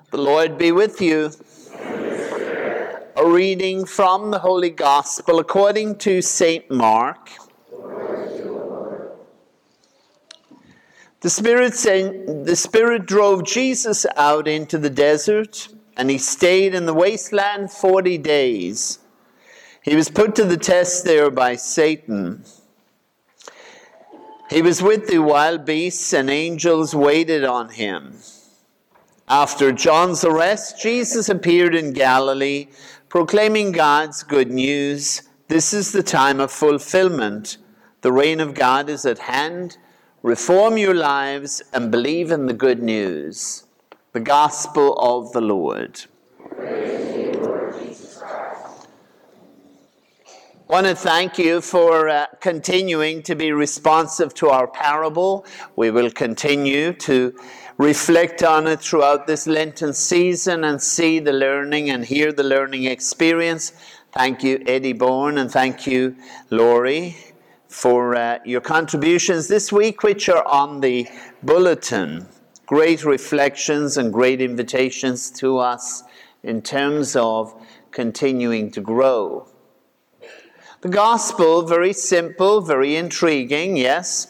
The Lord be with you. A reading from the Holy Gospel according to St. Mark. The Spirit drove Jesus out into the desert, and he stayed in the wasteland 40 days. He was put to the test there by Satan. He was with the wild beasts, and angels waited on him. After John's arrest, Jesus appeared in Galilee, proclaiming God's good news. This is the time of fulfillment. The reign of God is at hand. Reform your lives and believe in the good news. The Gospel of the Lord. Praise you, Lord Jesus Christ. I want to thank you for continuing to be responsive to our parable. We will continue to reflect on it throughout this Lenten season and see the learning and hear the learning experience. Thank you, Eddie Bourne, and thank you, Laurie, for your contributions this week, which are on the bulletin. Great reflections and great invitations to us in terms of continuing to grow. The Gospel, very simple, very intriguing, yes?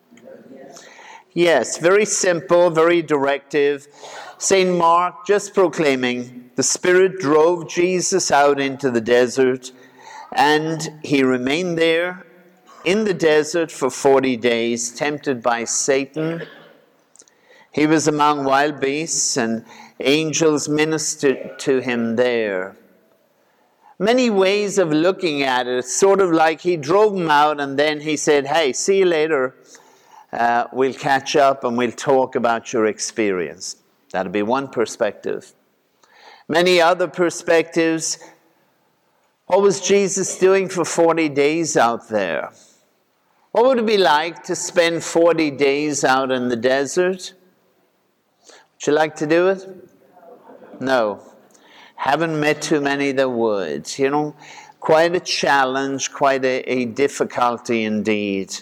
Yes, very simple, very directive. St. Mark just proclaiming, the Spirit drove Jesus out into the desert, and he remained there in the desert for 40 days, tempted by Satan. He was among wild beasts, and angels ministered to him there. Many ways of looking at it. It's sort of like he drove him out, and then he said, hey, see you later. We'll catch up and we'll talk about your experience. That'll be one perspective. Many other perspectives. What was Jesus doing for 40 days out there? What would it be like to spend 40 days out in the desert? Would you like to do it? No. Haven't met too many that would. You know, quite a challenge, quite a difficulty indeed.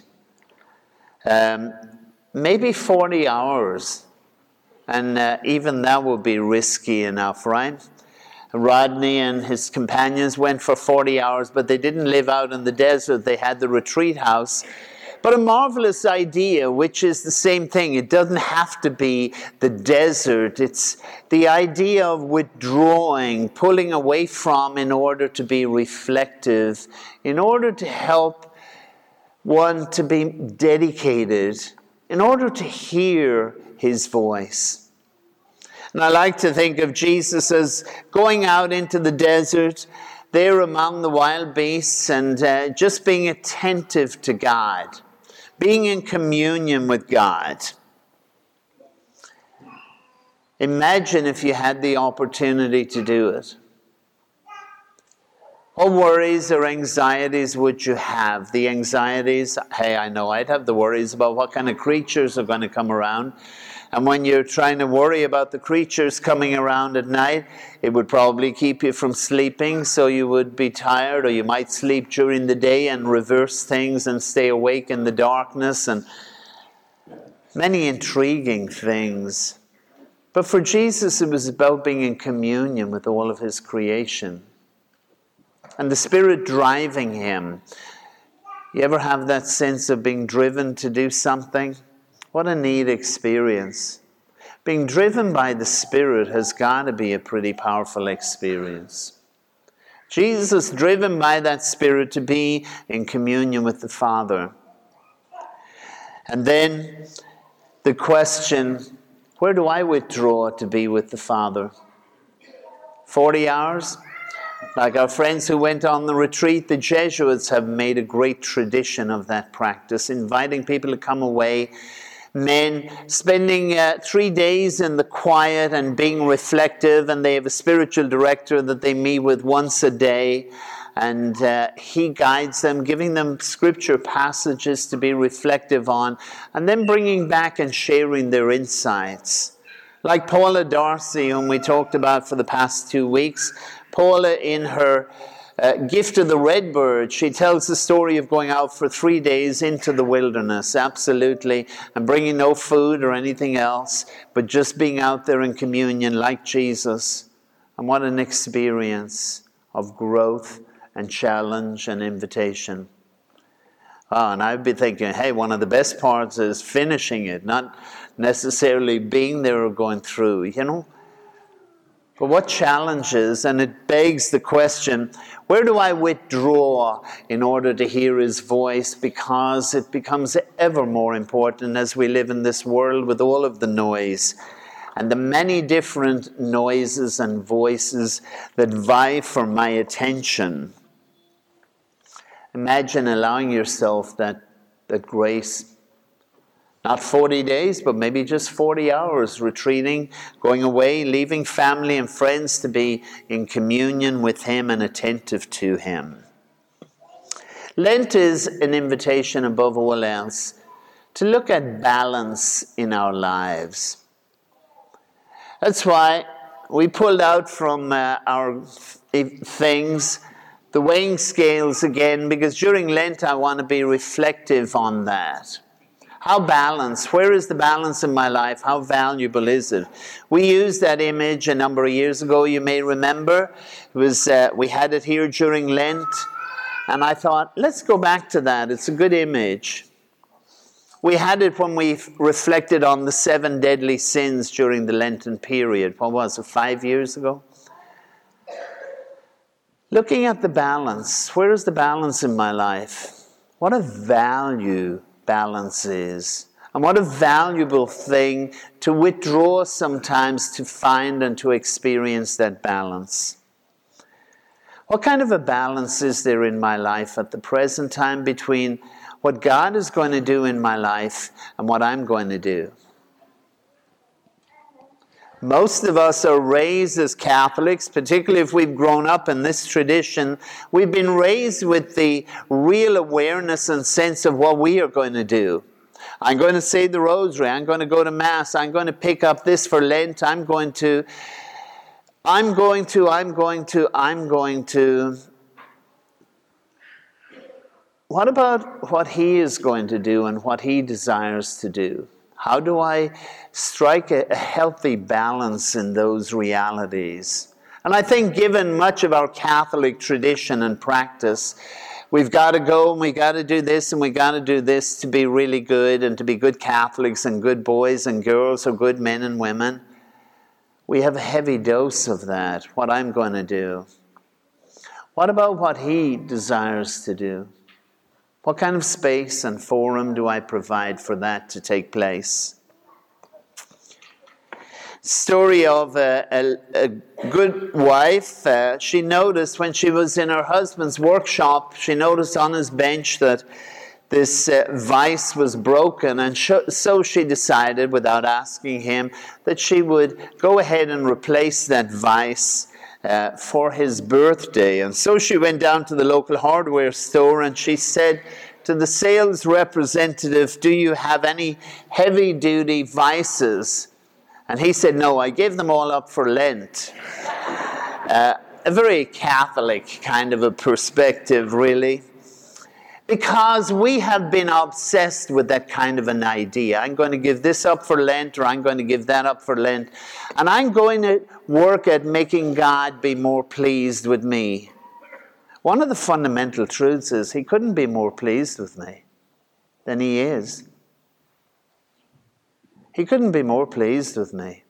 Maybe 40 hours, and even that would be risky enough, right? Rodney and his companions went for 40 hours, but they didn't live out in the desert. They had the retreat house. But a marvelous idea, which is the same thing. It doesn't have to be the desert. It's the idea of withdrawing, pulling away from in order to be reflective, in order to help one to be dedicated, in order to hear his voice. And I like to think of Jesus as going out into the desert, there among the wild beasts, and just being attentive to God, being in communion with God. Imagine if you had the opportunity to do it. What worries or anxieties would you have? The anxieties, hey, I know I'd have the worries about what kind of creatures are going to come around. And when you're trying to worry about the creatures coming around at night, it would probably keep you from sleeping, so you would be tired, or you might sleep during the day and reverse things and stay awake in the darkness, and many intriguing things. But for Jesus, it was about being in communion with all of his creation. And the Spirit driving him. You ever have that sense of being driven to do something? What a neat experience. Being driven by the Spirit has got to be a pretty powerful experience. Jesus driven by that Spirit to be in communion with the Father. And then the question, where do I withdraw to be with the Father? 40 hours? Like our friends who went on the retreat, the Jesuits have made a great tradition of that practice, inviting people to come away, men spending 3 days in the quiet and being reflective, and they have a spiritual director that they meet with once a day, and he guides them, giving them scripture passages to be reflective on, and then bringing back and sharing their insights. Like Paula Darcy, whom we talked about for the past 2 weeks, Paula, in her Gift of the Red Bird, she tells the story of going out for 3 days into the wilderness, absolutely, and bringing no food or anything else, but just being out there in communion like Jesus. And what an experience of growth and challenge and invitation. Oh, and I'd be thinking, hey, one of the best parts is finishing it, not necessarily being there or going through, you know. But what challenges, and it begs the question, where do I withdraw in order to hear his voice? Because it becomes ever more important as we live in this world with all of the noise and the many different noises and voices that vie for my attention. Imagine allowing yourself that grace. Not 40 days, but maybe just 40 hours, retreating, going away, leaving family and friends to be in communion with him and attentive to him. Lent is an invitation above all else to look at balance in our lives. That's why we pulled out from our things the weighing scales again, because during Lent I want to be reflective on that. How balanced? Where is the balance in my life? How valuable is it? We used that image a number of years ago, you may remember. It was we had it here during Lent, and I thought, let's go back to that. It's a good image. We had it when we reflected on the 7 deadly sins during the Lenten period. What was it, 5 years ago? Looking at the balance, where is the balance in my life? What a value balance is. And what a valuable thing to withdraw sometimes to find and to experience that balance. What kind of a balance is there in my life at the present time between what God is going to do in my life and what I'm going to do? Most of us are raised as Catholics, particularly if we've grown up in this tradition. We've been raised with the real awareness and sense of what we are going to do. I'm going to say the rosary. I'm going to go to Mass. I'm going to pick up this for Lent. I'm going to. What about what he is going to do and what he desires to do? How do I strike a healthy balance in those realities? And I think given much of our Catholic tradition and practice, we've got to go and we got to do this and we got to do this to be really good and to be good Catholics and good boys and girls or good men and women. We have a heavy dose of that, what I'm going to do. What about what he desires to do? What kind of space and forum do I provide for that to take place? Story of a good wife. She noticed when she was in her husband's workshop, she noticed on his bench that this vise was broken, and so she decided, without asking him, that she would go ahead and replace that vise for his birthday. And so she went down to the local hardware store and she said to the sales representative, "Do you have any heavy-duty vices?" And he said, "No, I gave them all up for Lent." A very Catholic kind of a perspective, really. Because we have been obsessed with that kind of an idea. I'm going to give this up for Lent, or I'm going to give that up for Lent. And I'm going to work at making God be more pleased with me. One of the fundamental truths is he couldn't be more pleased with me than he is. He couldn't be more pleased with me.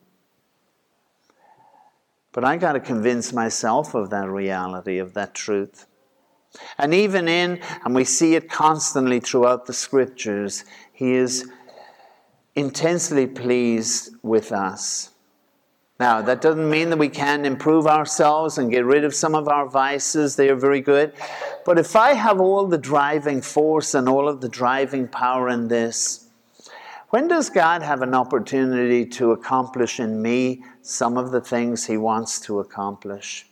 But I got to convince myself of that reality, of that truth. And even and we see it constantly throughout the scriptures, he is intensely pleased with us. Now, that doesn't mean that we can't improve ourselves and get rid of some of our vices. They are very good. But if I have all the driving force and all of the driving power in this, when does God have an opportunity to accomplish in me some of the things he wants to accomplish?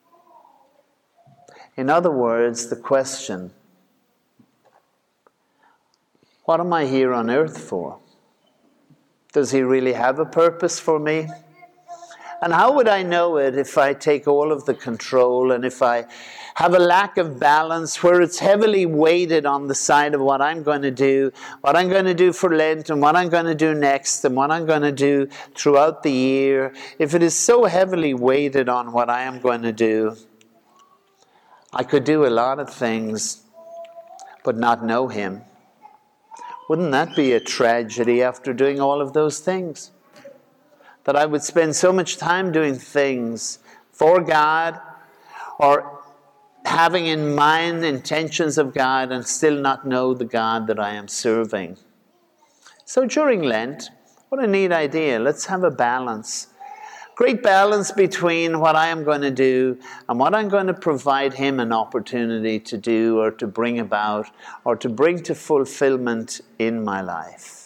In other words, the question, what am I here on earth for? Does he really have a purpose for me? And how would I know it if I take all of the control and if I have a lack of balance where it's heavily weighted on the side of what I'm going to do for Lent, and what I'm going to do next, and what I'm going to do throughout the year, if it is so heavily weighted on what I am going to do, I could do a lot of things but not know him. Wouldn't that be a tragedy after doing all of those things? That I would spend so much time doing things for God or having in mind intentions of God and still not know the God that I am serving. So during Lent, what a neat idea. Let's have a balance. Great balance between what I am going to do and what I'm going to provide him an opportunity to do or to bring about or to bring to fulfillment in my life.